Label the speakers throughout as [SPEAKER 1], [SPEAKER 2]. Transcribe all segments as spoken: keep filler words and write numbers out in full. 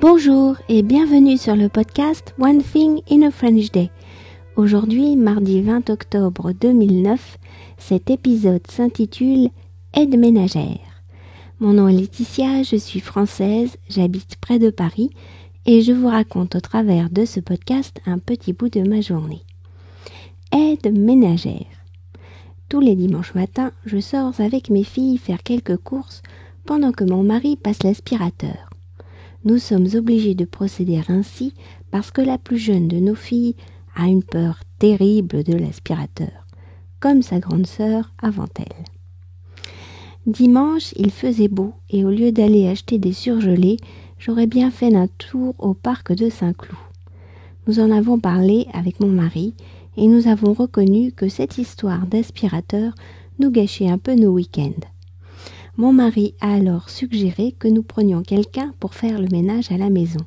[SPEAKER 1] Bonjour et bienvenue sur le podcast One Thing in a French Day. Aujourd'hui, mardi vingt octobre deux mille neuf, cet épisode s'intitule Aide ménagère. Mon nom est Laetitia, je suis française, j'habite près de Paris et je vous raconte au travers de ce podcast un petit bout de ma journée. Aide ménagère. Tous les dimanches matins, je sors avec mes filles faire quelques courses pendant que mon mari passe l'aspirateur. Nous sommes obligés de procéder ainsi parce que la plus jeune de nos filles a une peur terrible de l'aspirateur, comme sa grande sœur avant elle. Dimanche, il faisait beau et au lieu d'aller acheter des surgelés, j'aurais bien fait un tour au parc de Saint-Cloud. Nous en avons parlé avec mon mari et nous avons reconnu que cette histoire d'aspirateur nous gâchait un peu nos week-ends. Mon mari a alors suggéré que nous prenions quelqu'un pour faire le ménage à la maison.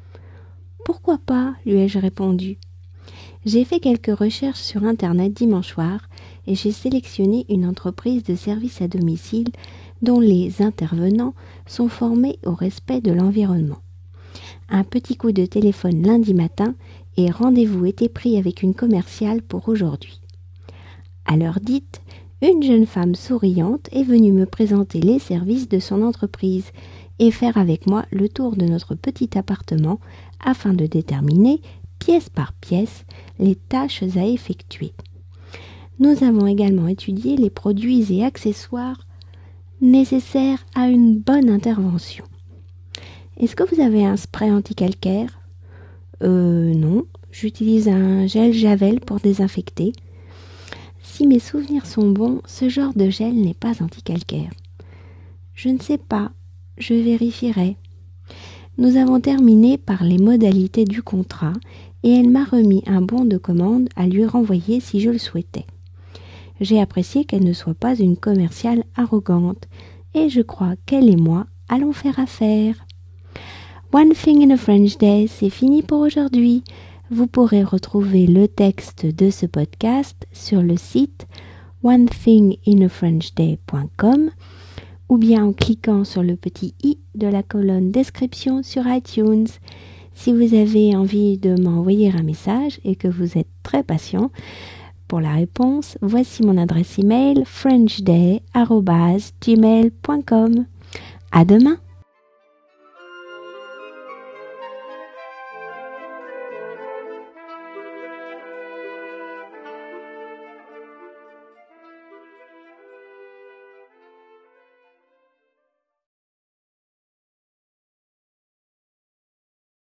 [SPEAKER 1] « Pourquoi pas ?» lui ai-je répondu. J'ai fait quelques recherches sur Internet dimanche soir et j'ai sélectionné une entreprise de service à domicile dont les intervenants sont formés au respect de l'environnement. Un petit coup de téléphone lundi matin et rendez-vous était pris avec une commerciale pour aujourd'hui. À l'heure dite, une jeune femme souriante est venue me présenter les services de son entreprise et faire avec moi le tour de notre petit appartement afin de déterminer, pièce par pièce, les tâches à effectuer. Nous avons également étudié les produits et accessoires nécessaires à une bonne intervention. Est-ce que vous avez un spray anti-calcaire ? Euh, non, j'utilise un gel Javel pour désinfecter. Si mes souvenirs sont bons, ce genre de gel n'est pas anti-calcaire. Je ne sais pas, je vérifierai. Nous avons terminé par les modalités du contrat et elle m'a remis un bon de commande à lui renvoyer si je le souhaitais. J'ai apprécié qu'elle ne soit pas une commerciale arrogante et je crois qu'elle et moi allons faire affaire. One Thing in a French Day, c'est fini pour aujourd'hui. Vous pourrez retrouver le texte de ce podcast sur le site one thing in a french day point com ou bien en cliquant sur le petit i de la colonne description sur iTunes. Si vous avez envie de m'envoyer un message et que vous êtes très patient pour la réponse, voici mon adresse email frenchday arobase gmail point com. À demain!